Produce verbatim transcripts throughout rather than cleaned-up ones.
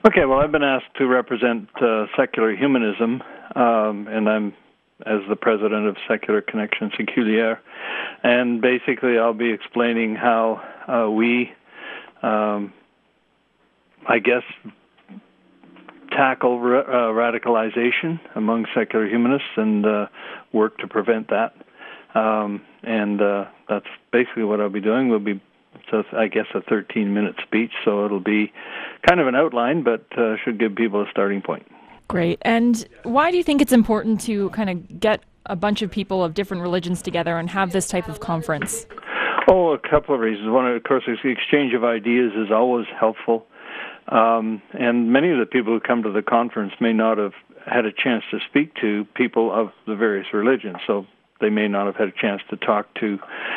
Okay, well, I've been asked to represent uh, secular humanism, um, and I'm as the president of Secular Connection Seculier. And basically, I'll be explaining how uh, we, um, I guess, tackle ra- uh, radicalization among secular humanists and uh, work to prevent that. Um, and uh, that's basically what I'll be doing. We'll be, so I guess, a thirteen-minute speech, so it'll be kind of an outline, but uh, should give people a starting point. Great. And why do you think it's important to kind of get a bunch of people of different religions together and have this type of conference? Oh, a couple of reasons. One, of course, is the exchange of ideas is always helpful. Um, and many of the people who come to the conference may not have had a chance to speak to people of the various religions, so they may not have had a chance to talk to,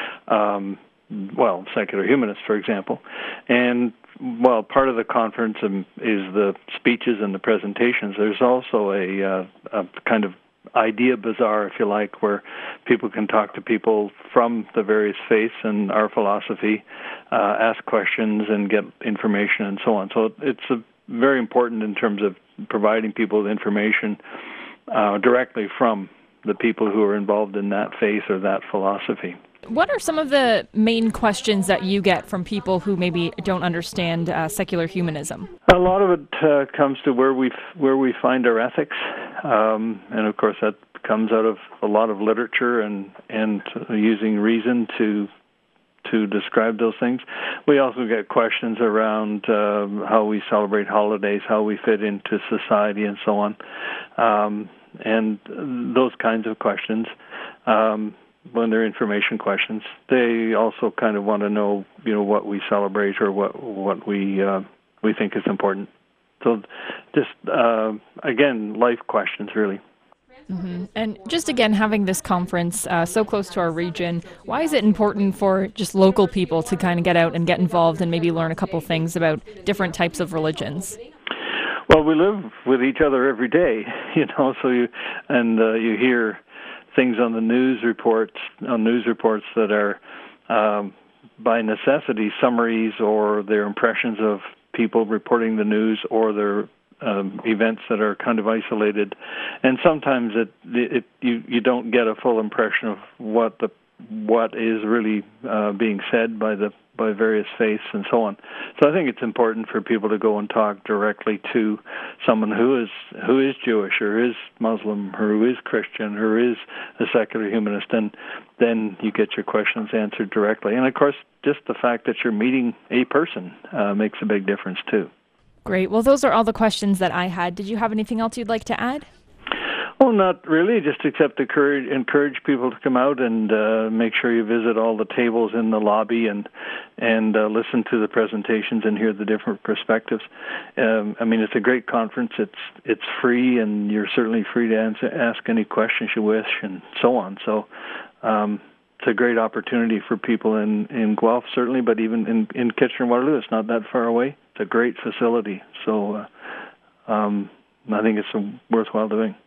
um, well, secular humanists, for example. And well, part of the conference um, is the speeches and the presentations. There's also a, uh, a kind of idea bazaar, if you like, where people can talk to people from the various faiths and our philosophy, uh, ask questions and get information and so on. So it's a, very important in terms of providing people with information uh, directly from the people who are involved in that faith or that philosophy. What are some of the main questions that you get from people who maybe don't understand uh, secular humanism? A lot of it uh, comes to where we where we find our ethics, um, and of course that comes out of a lot of literature and and using reason to to describe those things. We also get questions around uh, how we celebrate holidays, how we fit into society, and so on, um, and those kinds of questions. Um, when they're information questions, they also kind of want to know, you know, what we celebrate or what what we uh, we think is important. So, just uh, again, life questions, really. Mm-hmm. And just again, having this conference uh, so close to our region, why is it important for just local people to kind of get out and get involved and maybe learn a couple things about different types of religions? Well, we live with each other every day, you know, so you and uh, you hear things on the news reports, on news reports that are, um, by necessity, summaries or their impressions of people reporting the news or their um, events that are kind of isolated, and sometimes it, it you you don't get a full impression of what the what is really uh, being said by the by various faiths and so on. So I think it's important for people to go and talk directly to someone who is who is Jewish or is Muslim or who is Christian or is a secular humanist, and then you get your questions answered directly. And of course, just the fact that you're meeting a person uh, makes a big difference too. Great. Well, those are all the questions that I had. Did you have anything else you'd like to add? Oh, not really, just except to encourage, encourage people to come out and uh, make sure you visit all the tables in the lobby and and uh, listen to the presentations and hear the different perspectives. Um, I mean, it's a great conference. It's it's free, and you're certainly free to answer, ask any questions you wish and so on. So um, it's a great opportunity for people in, in Guelph, certainly, but even in, in Kitchener-Waterloo. It's not that far away. It's a great facility. So uh, um, I think it's a worthwhile doing.